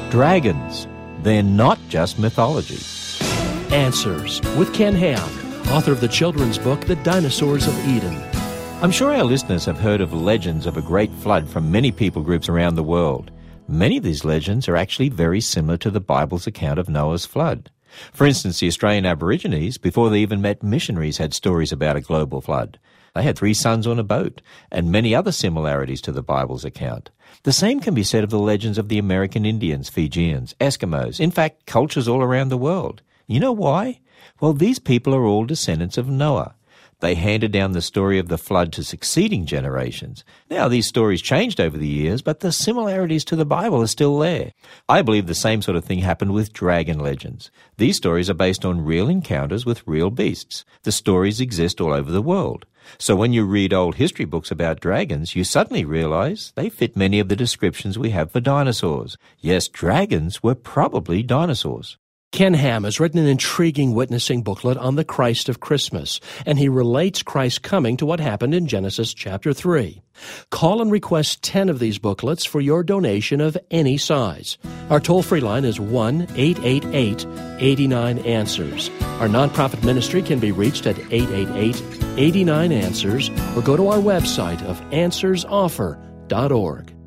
Dragons. They're not just mythology. Answers with Ken Ham, author of the children's book, The Dinosaurs of Eden. I'm sure our listeners have heard of legends of a great flood from many people groups around the world. Many of these legends are actually very similar to the Bible's account of Noah's flood. For instance, the Australian Aborigines, before they even met missionaries, had stories about a global flood. They had 3 sons on a boat, and many other similarities to the Bible's account. The same can be said of the legends of the American Indians, Fijians, Eskimos, in fact, cultures all around the world. You know why? Well, these people are all descendants of Noah. They handed down the story of the flood to succeeding generations. Now, these stories changed over the years, but the similarities to the Bible are still there. I believe the same sort of thing happened with dragon legends. These stories are based on real encounters with real beasts. The stories exist all over the world. So when you read old history books about dragons, you suddenly realize they fit many of the descriptions we have for dinosaurs. Yes, dragons were probably dinosaurs. Ken Ham has written an intriguing witnessing booklet on the Christ of Christmas, and he relates Christ's coming to what happened in Genesis chapter 3. Call and request 10 of these booklets for your donation of any size. Our toll-free line is 1-888-89-ANSWERS. Our nonprofit ministry can be reached at 888-89-ANSWERS or go to our website of answersoffer.org.